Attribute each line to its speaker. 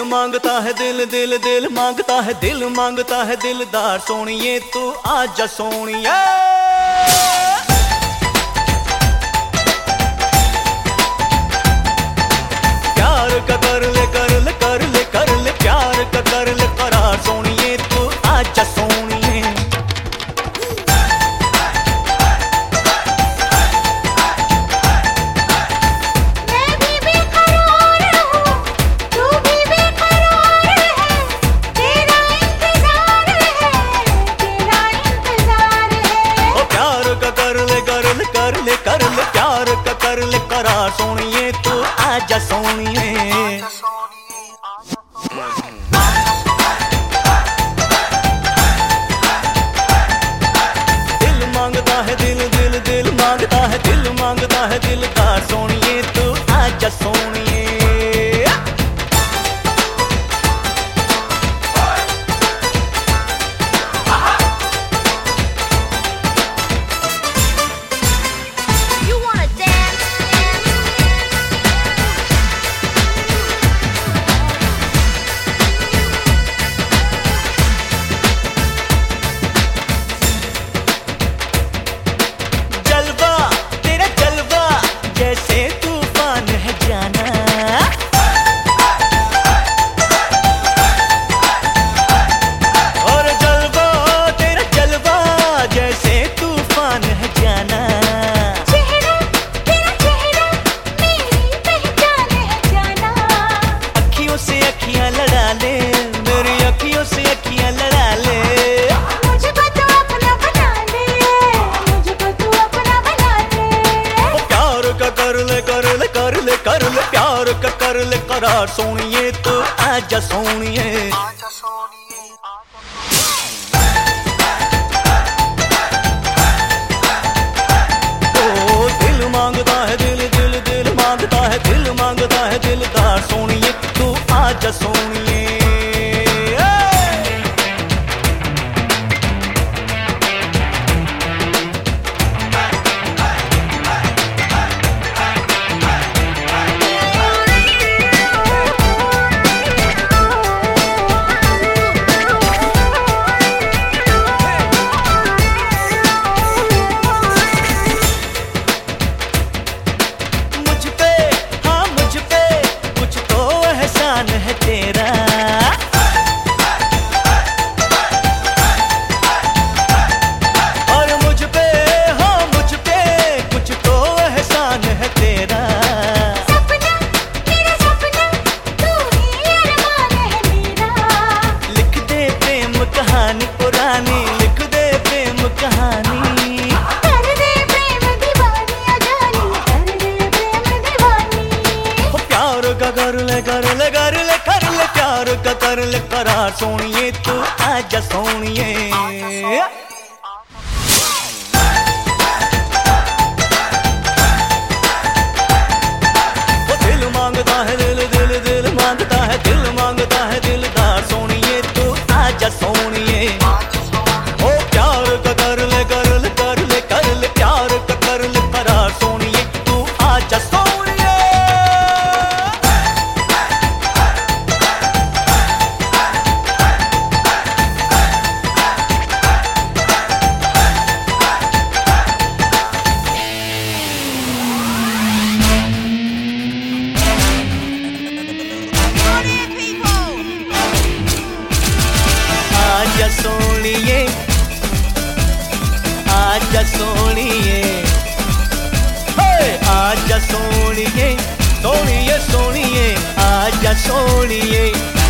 Speaker 1: मांगता है दिल, दिल दिल मांगता है, दिल मांगता है दिलदार सोनिए तू आजा सोनिए। प्यार का कर ले कर ले कर ले कर ले, प्यार का कर ले करार सोनिए तू आजा सोनिए। कर ले प्यार का कर ले करार सोनिए तू आजा सोनिए। दिल मांगता है दिल, दिल दिल मांगता है, दिल मांगता है दिलदार सोनिए तू आजा सोनिए। कर ले प्यार का कर ले करार सोनिए तू आजा सोनिए। ओ दिल मांगता है दिल, दिल दिल मांगता है, दिल मांगता है दिलदार सोनिए तू आजा सोनिए। कर ले प्यार का कर ले करार सोनिए तू आजा सोनिए। दिल मांगता है दिल, दिल दिल मांगता है, दिल मांगता है दिलदार सोनिए तू आजा सोनिए। ओ प्यार का कर ले कर ले कर ले कर ले, प्यार का कर ले करार सोनिए तू आजा सोनिए। आजा सोनिए आजा सोनिए, आजा सोनिए सोनिए सोनिए आजा सोनिए।